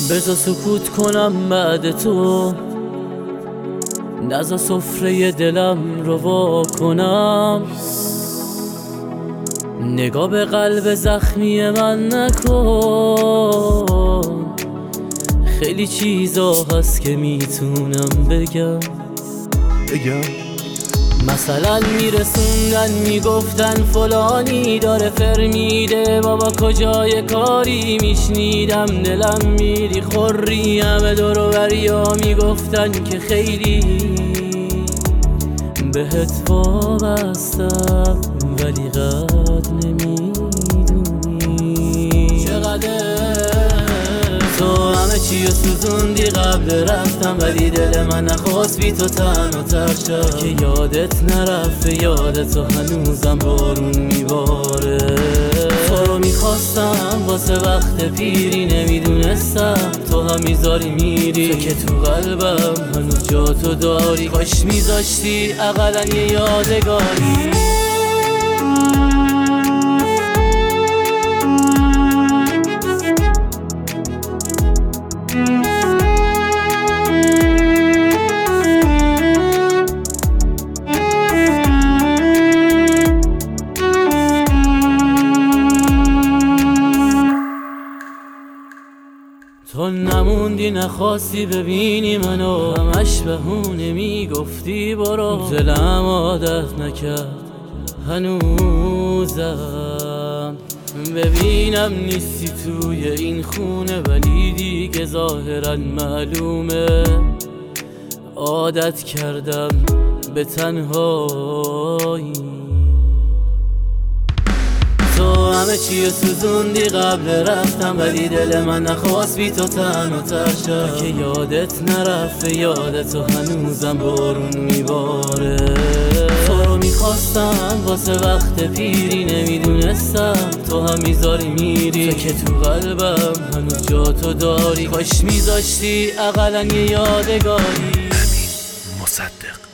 بذار سکوت کنم بعد تو، نذار سفره دلم رو وا کنم. نگاه به قلب زخمی من نکن، خیلی چیزا هست که میتونم بگم. مثلا میرسوندن میگفتن فلانی داره فر میده، بابا کجای کاری میشنیدم دلم میری خوری. همه دور و بریا میگفتن که خیلی بهت وابستم، ولی قد نمیدونی چقدر تو همه چی رو سوزوندی قبل رفتم، ولی دل من نخواست بی تو تنها تر شد. که یادت نرفته یاد تو هنوزم بارون میباره. تو رو میخواستم واسه وقت پیری، نمیدونستم تو هم میذاری میری. تو که تو قلبم هنوز جا تو داری، کاش میذاشتی اقلا یه یادگاری. تو نموندی نخواستی ببینی منو، همش بهونه میگفتی برو. دلم عادت نکرد هنوزم ببینم نیستی توی این خونه، ولی دیگه ظاهرا معلومه. عادت کردم به تنهایی، تو همه چی رو سوزوندی قبل رفتم، ولی دل من نخواست بی تو تنها تر شد. که یادت نرفته یاد تو هنوزم بارون میباره. تو رو میخواستم واسه وقت پیری، نمیدونستم تو هم میذاری میری. تو که تو قلبم هنوز جا تو داری، کاش میذاشتی اقلا یه یادگاری. امین مصدق.